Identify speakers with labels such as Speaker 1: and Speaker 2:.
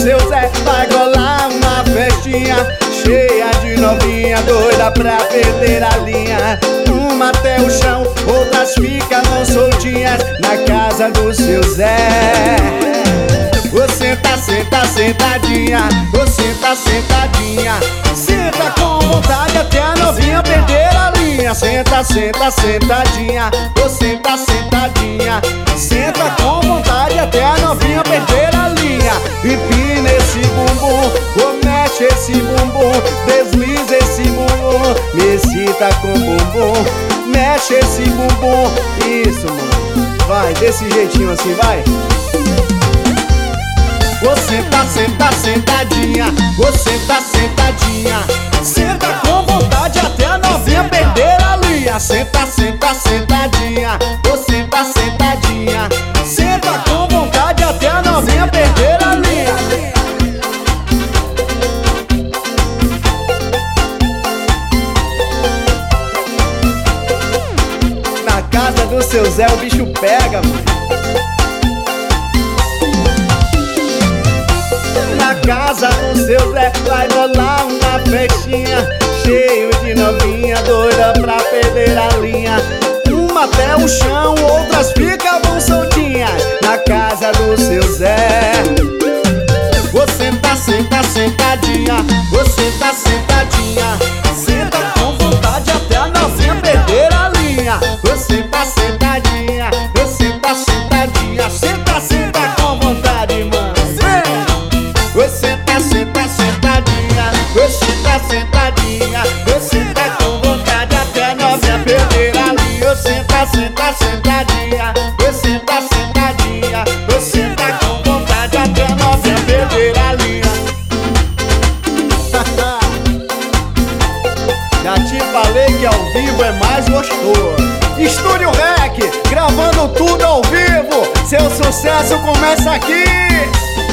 Speaker 1: seu Zé vai rolar uma festinha cheia de novinha doida pra perder a linha. Uma até o chão, outras ficavam soltinhas na casa do seu Zé. Você tá sentadinha, você tá sentadinha. Senta com vontade até a novinha perder a linha. Senta sentadinha, você tá sentadinha. Senta com vontade até a novinha perder a linha. Empina esse bumbum, ou mexe esse bumbum, desliza esse bumbum, me excita com bumbum. Mexe esse bumbum, isso mano. Vai, desse jeitinho assim, vai. Você tá sentadinha, você tá sentadinha. Senta com vontade até a novinha perder a linha. Senta sentadinha, você tá sentadinha. Senta com vontade até a novinha perder a linha. Na casa do seu Zé o bicho pega, mano. Na casa do seu Zé vai rolar uma festinha cheio de novinha doida pra perder a linha. Uma até o chão, outras ficavam soltinhas na casa do seu Zé. Você tá sentadinha, você tá sentadinha. Senta com vontade até a novinha perder a linha. Você tá sentadinha, você tá sentadinha. Senta com vontade, mano. Você tá sentadinha, você tá sentadinha. Você tá com vontade até a novinha perder a linha. Você tá sentadinha, você tá sentadinha. Você tá com vontade até a novinha perder a linha. Já te falei que ao vivo é mais gostoso. Estúdio Rec, gravando tudo ao vivo. Seu sucesso começa aqui.